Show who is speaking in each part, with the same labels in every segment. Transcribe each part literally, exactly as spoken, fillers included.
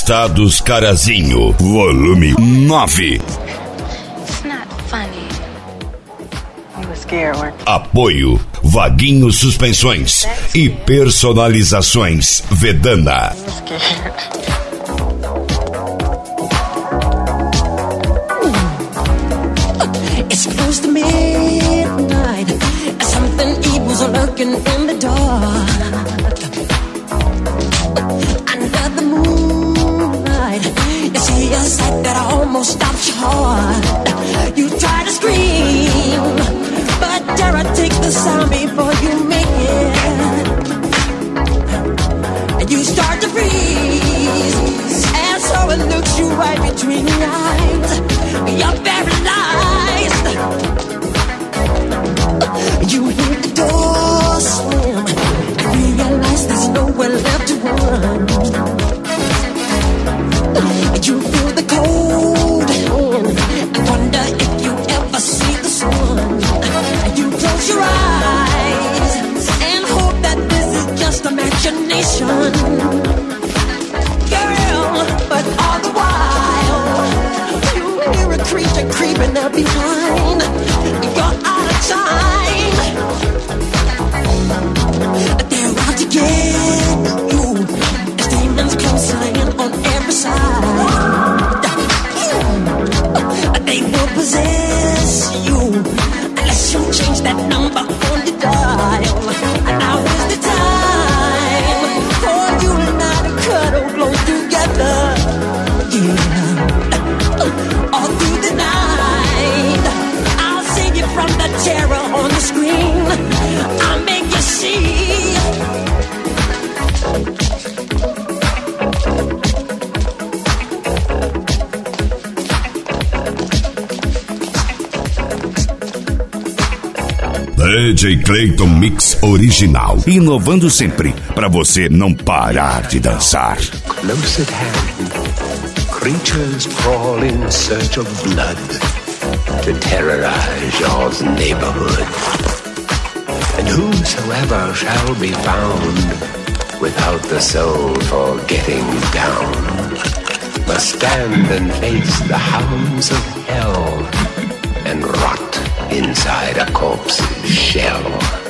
Speaker 1: Afastados Carazinho, volume nove.
Speaker 2: It's not funny. You were scared, weren't you?
Speaker 1: Apoio Vaguinho Suspensões e Personalizações Vedana.
Speaker 2: You were scared.
Speaker 3: It's close to midnight. Something evil's lurking in the dark. Under the moonlight, you see a sight that almost stops your heart. You try to scream, but terror takes the sound before you make it. And you start to freeze, and so it looks you right between the eyes. You're paralyzed. You hear the door slam and realize there's nowhere left to run. You feel the cold hand and wonder if you ever see the sun. You close your eyes and hope that this is just imagination, girl. But all the while you hear a creature creeping up behind. You're out of time. They're out to get you. There's demons closing in on every side. They will possess you unless you change that number on the dial. Now is the time for you and I to cuddle close together. Yeah. All through the night, I'll save you from the terror on the screen. I'll make you see.
Speaker 1: D J Clayton Mix original, inovando sempre para você não parar de dançar.
Speaker 4: Close at hand, creatures crawl in search of blood to terrorize your neighborhood. And whosoever shall be found without the soul for getting down must stand and face the hounds of hell and rot inside a corpse's shell.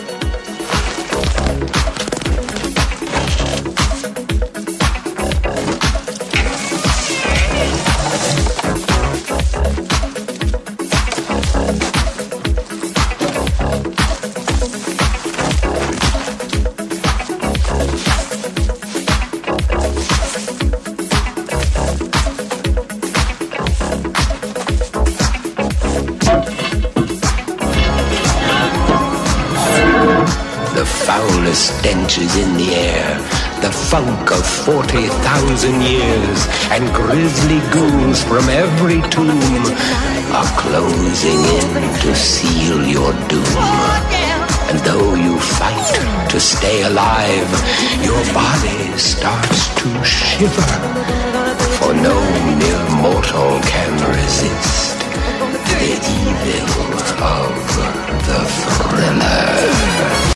Speaker 4: Stench is in the air, the funk of forty thousand years, and grisly ghouls from every tomb are closing in to seal your doom. And though you fight to stay alive, your body starts to shiver, for no mere mortal can resist the evil of the thriller.